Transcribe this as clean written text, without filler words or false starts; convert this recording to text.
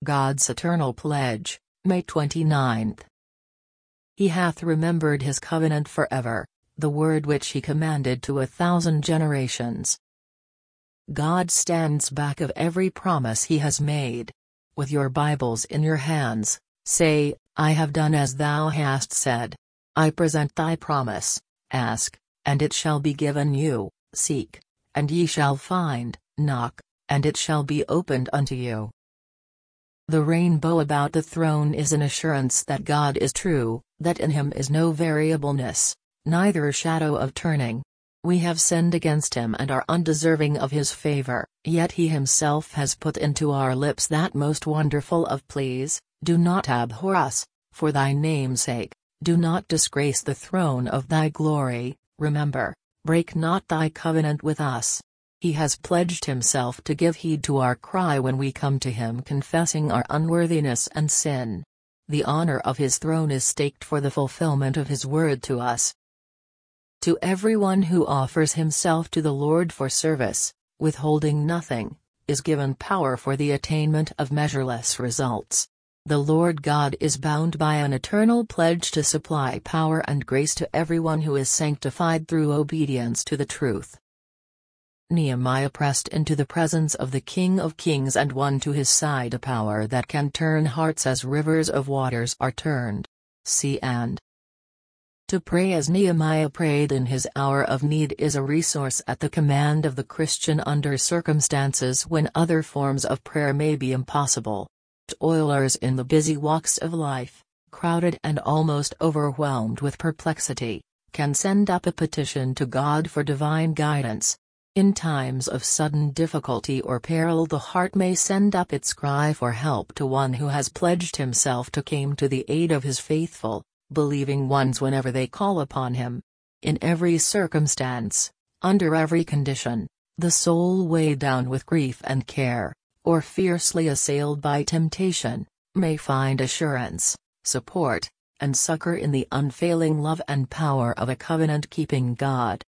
God's eternal pledge, May 29. He hath remembered his covenant forever, the word which he commanded to 1,000 generations. God stands back of every promise he has made. With your Bibles in your hands, say, I have done as thou hast said. I present thy promise, ask, and it shall be given you, seek, and ye shall find, knock, and it shall be opened unto you. The rainbow about the throne is an assurance that God is true, that in him is no variableness, neither shadow of turning. We have sinned against him and are undeserving of his favor, yet he himself has put into our lips that most wonderful of pleas, do not abhor us, for thy name's sake, do not disgrace the throne of thy glory, remember, break not thy covenant with us. He has pledged himself to give heed to our cry when we come to him confessing our unworthiness and sin. The honor of his throne is staked for the fulfillment of his word to us. To everyone who offers himself to the Lord for service, withholding nothing, is given power for the attainment of measureless results. The Lord God is bound by an eternal pledge to supply power and grace to everyone who is sanctified through obedience to the truth. Nehemiah pressed into the presence of the King of Kings and won to his side a power that can turn hearts as rivers of waters are turned. See and to pray as Nehemiah prayed in his hour of need is a resource at the command of the Christian under circumstances when other forms of prayer may be impossible. Toilers in the busy walks of life, crowded and almost overwhelmed with perplexity, can send up a petition to God for divine guidance. In times of sudden difficulty or peril the heart may send up its cry for help to one who has pledged himself to come to the aid of his faithful, believing ones whenever they call upon him. In every circumstance, under every condition, the soul weighed down with grief and care, or fiercely assailed by temptation, may find assurance, support, and succor in the unfailing love and power of a covenant-keeping God.